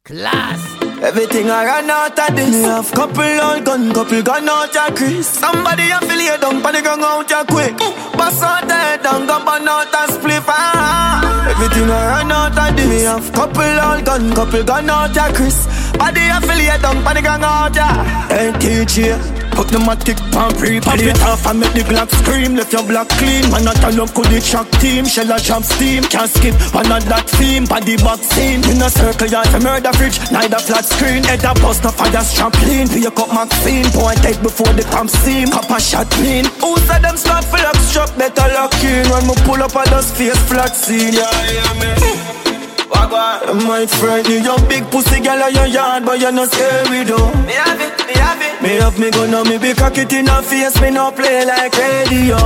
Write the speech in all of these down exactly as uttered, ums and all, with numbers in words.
Class. Everything I run out of this. Me have couple old gun, couple gun out ya Chris. Somebody a feel you down, panic gun out ya quick. Bust out the head down, go burn out a spliff. Ah. Everything I run out of this. Me have couple old gun, couple gun out ya Chris. Body a feel you down, panic gun out ya. Hey T J, put the matic pan pre pop it off and make the Glock scream. Left your block clean. Man a turn up could the shock team. Shell a jump steam. Can't skip one of that theme. Body box scene. In a circle yard a murder fridge. Neither flat screen. Head a bust no fire trampoline. Be a cup Maxine. Point head before the pump steam. Cup a shot clean. Who said them start full up struck? Better lock in. When me pull up a dust face flat scene. Yeah, yeah, man. My friend, you your big pussy girl on your yard, but you're not scary though. Me have it, me have it. Me have me gun on me, be cock it in her face. Me no play like radio.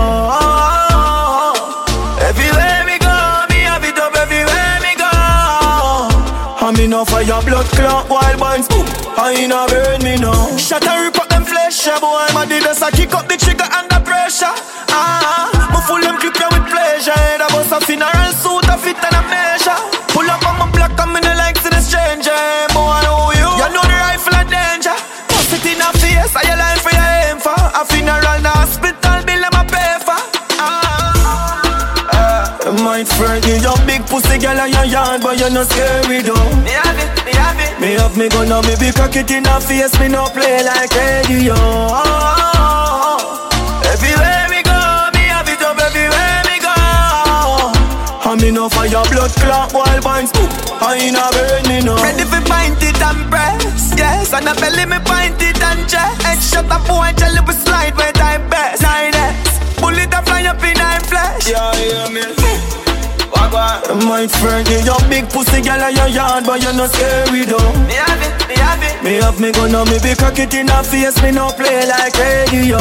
Everywhere me go, me have it up everywhere me go. And me no fire blood clot wild buns. I no burn me no. Shut and rip up them flesh, yeah, boy. My dealers a kick up the trigger under pressure. Ah, me full them clip ya with pleasure. Head a bust a funeral suit, a fit and a measure. Pull up on my block, I'm in the likes of the stranger. Boy, who you? You know the rifle and danger. Bust it in a face, are your life for your aim for? A funeral, the hospital bill, I'm a pay for. Ah, uh, my friend, you your big pussy girl on your yard, but you're not scary though. Me have it, me have it. Me have me gun on me, be cock it in a face, me no play like radio. Everywhere we go, me have it up everywhere we go. And me no fire blood clot wild vines. I no burn me no. Ready for pint it and press. Yes, and a belly me pint it and chest. Headshot a boy, tell you we slide where time best. nine X, bullet a fly up in my flesh. Yeah, yeah, me. My friend, you your big pussy girl on your yard, but you're not scary though. Me have it, me have it. Me have me gun on me, be cock it in her face. Me no play like radio.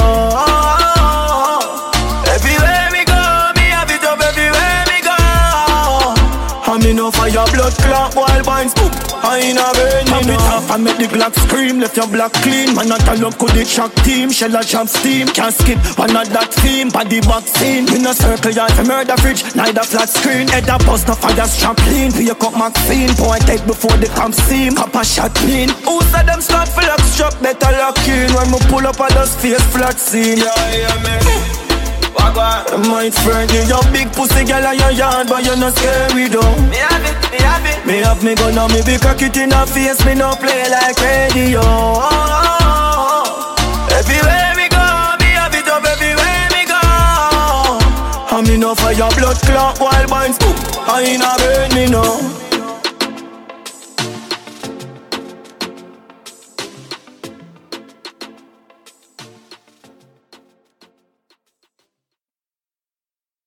Everywhere we go, me have it up everywhere we go. And me no fire blood clot wild vines. I no burn me no. Pop it off and make the Glock scream. Left your block clean. Man a turn up could the shock team. Shell a jump steam. Can't skip one of that theme. Body box scene. In a circle yard for murder fridge. Neither flat screen. Head a bust no fire trampoline. Be a cup Maxine. Point head before the camp steam. Cup a shot clean. Who said them start full up struck? Better lock in. When me pull up a dust face flat scene. Yeah, yeah, man. My friend, you your big pussy girl on your yard, but you're not scary though. Me have it, me have it. Me have me gun on me, be cock it in her face. Me no play like radio. Everywhere we go, me have it up everywhere we go. And me no fire blood clot wild vines. I no burn me no.